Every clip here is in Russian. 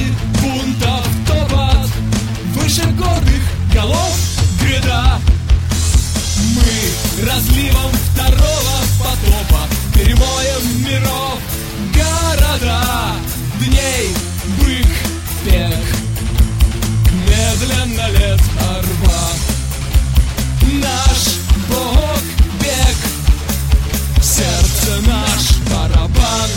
Сигналы бунтов топот, выше гордых голов гряда. Мы разливом второго потопа перемоем миров города. Дней бык бег, медленно лет орба. Наш Бог бег, в сердце наш барабан.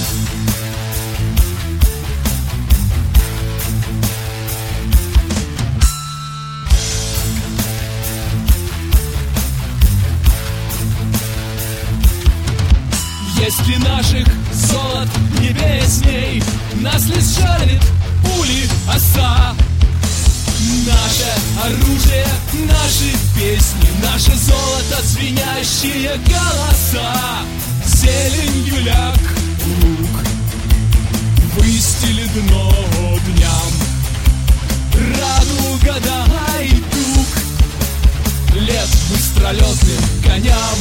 Если наших золот не песней, нас лишь жалит пули оса. Наше оружие, наши песни, наше золото, звенящие голоса. Зеленью ляг луг выстелит дно дням. Радуга дай дуг лет быстролетным коням.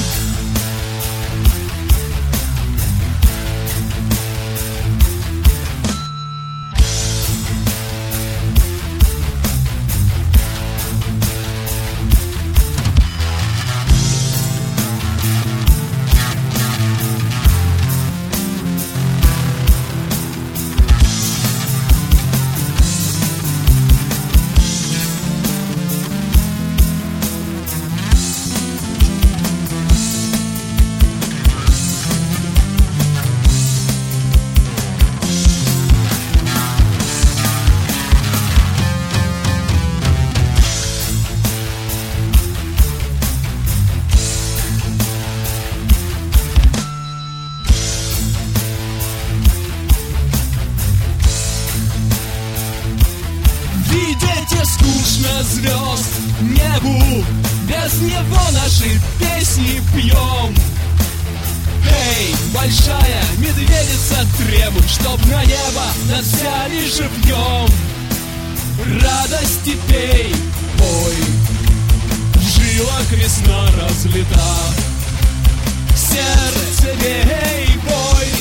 Скучно звезд небу, без него наши песни пьем. Эй, большая медведица, требуй, чтоб на небо нас взяли живьем. Радости пей, пой, в жилах весна разлита. Сердце бей, бой,